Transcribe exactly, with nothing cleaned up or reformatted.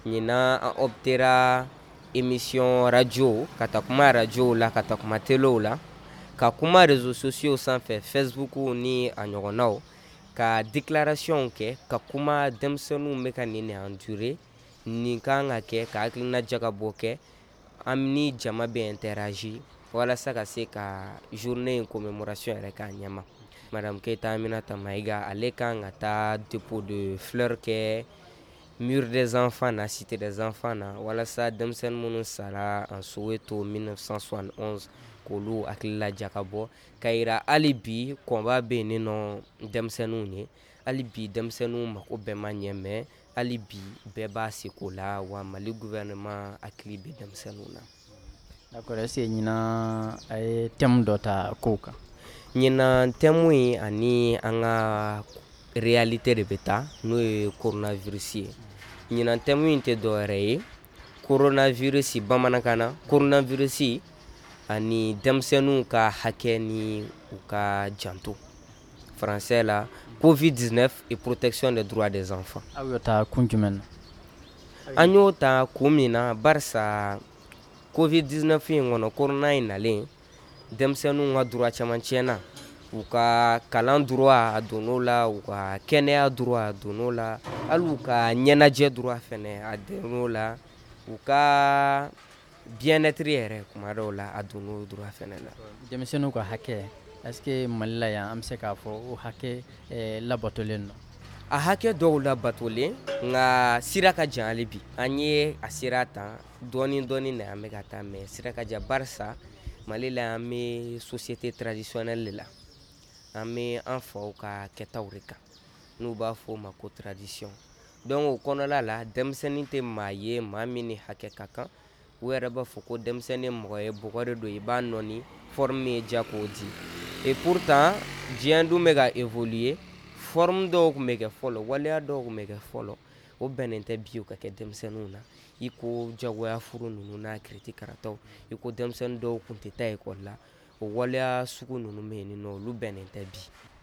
ɲina an optera émission radio ka taa kuma radio la ka taa kuma télé la ka kuma réseaux sociaux sanfɛ Facebook ni a ɲɔgɔnnaw ka déclaration kɛ ka kuma denmisɛnninw bɛ ka nin de endurer nin kan ka kɛ ka hakilina jagabɔ kɛ an ni jama bɛ interagir walasa ka se ka journée in commémoration yɛrɛ k'a ɲɛma. Madame Keita Aminata Maïga ale kan ka taa dépôt de fleurs kɛ mur des enfants na cité des enfants na walasa denmisɛnnin minnu sara en Soweto mille neuf cent soixante et onze k'olu hakilila jagabɔ ka yira hali bi kɔnba bɛ yen nɔ denmisɛnninw ye hali bi denmisɛnninw mako bɛɛ ma ɲɛ mais hali bi bɛɛ b'a seko la wa Mali gouvernement hakili bɛ denmisɛnninw na. D'accord, est-ce que ɲina a ye thème dɔ ta kow kan? ɲina thème in ani an ka réalité de bɛ taa n'o ye coronavirus ye. ɲina thème in tɛ dɔwɛrɛ ye coronavirus bamanankan na coronavirus ani denmisɛnninw ka hakɛ ni u ka janto français la covid dix-neuf et protection des droits des enfants. Aw y'o ta kun jumɛn na? An y'o ta kun min na barisa covid dix-neuf in kɔnɔ corona in nalen denmisɛnninw ka droit caman tiɲɛna u ka kalan droit a donn'o la u ka kɛnɛya droit a donn'o la hali u ka ɲɛnajɛ droit fɛnɛ a donn'o la u ka bien-être yɛrɛ kuma dɔw la a donn'o droit fɛnɛ la. Denmisɛnninw ka hakɛ est-ce que Mali la yan an bɛ se k'a fɔ o hakɛ labatolen don? A hakɛ dɔw labatolen nka sira ka jan hali bi an ye a sira ta dɔɔni dɔɔni na an bɛ ka taa mais sira ka jan barisa Mali la an bɛ société traditionnelle de la an bɛ an faw ka kɛtaw de kan n'u b'a fɔ o ma ko tradition donc o kɔnɔna la denmisɛnnin tɛ maa ye maa min ni hakɛ ka kan u yɛrɛ b'a fɔ ko denmisɛnnin mɔgɔ ye bɔgɔ de don i b'a nɔni forme ye diya k'o di et pourtant diɲɛ dun bɛ ka évoluer forme dɔw tun bɛ kɛ fɔlɔ waleya dɔw tun bɛ kɛ fɔlɔ o bɛnnen tɛ bi o ka kɛ denmisɛnninw na i ko jagoya furu ninnu n'a kiriti karataw i ko denmisɛnnin dɔw tun tɛ taa école la o waleya sugu ninnu bɛ yen nɔ olu bɛnnen tɛ bi.